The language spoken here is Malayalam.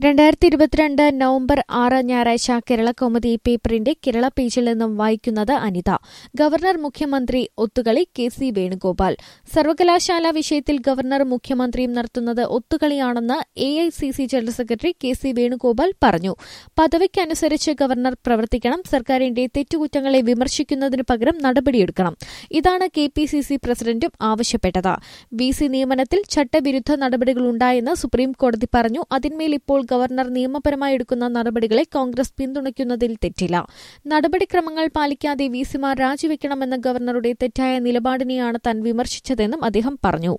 2022 നവംബർ 6 ഞായറാഴ്ച കേരളകൗമുദി പേപ്പറിന്റെ കേരള പേജിൽ നിന്നും വായിക്കുന്നത് അനിത. ഗവർണർ മുഖ്യമന്ത്രി ഒത്തുകളി കെ.സി. വേണുഗോപാൽ. സർവകലാശാല വിഷയത്തിൽ ഗവർണറും മുഖ്യമന്ത്രിയും നടത്തുന്നത് ഒത്തുകളിയാണെന്ന് AICC general secretary K C. Venugopal പറഞ്ഞു. പദവിക്കനുസരിച്ച് ഗവർണർ പ്രവർത്തിക്കണം. സർക്കാരിന്റെ തെറ്റുകുറ്റങ്ങളെ വിമർശിക്കുന്നതിനു പകരം നടപടിയെടുക്കണം. ഇതാണ് കെ.പി.സി.സി പ്രസിഡന്റും ആവശ്യപ്പെട്ടത്. വി.സി നിയമനത്തിൽ ചട്ടവിരുദ്ധ നടപടികളുണ്ടായെന്ന് സുപ്രീംകോടതി പറഞ്ഞു. അതിന്മേൽ ഇപ്പോൾ ഗവർണർ നിയമപരമായി എടുക്കുന്ന നടപടികളെ കോൺഗ്രസ് പിന്തുണയ്ക്കുന്നതിൽ തെറ്റില്ല. നടപടിക്രമങ്ങൾ പാലിക്കാതെ വി.സിമാർ രാജിവെക്കണമെന്ന ഗവർണറുടെ തെറ്റായ നിലപാടിനെയാണ് താൻ വിമർശിച്ചതെന്നും അദ്ദേഹം പറഞ്ഞു.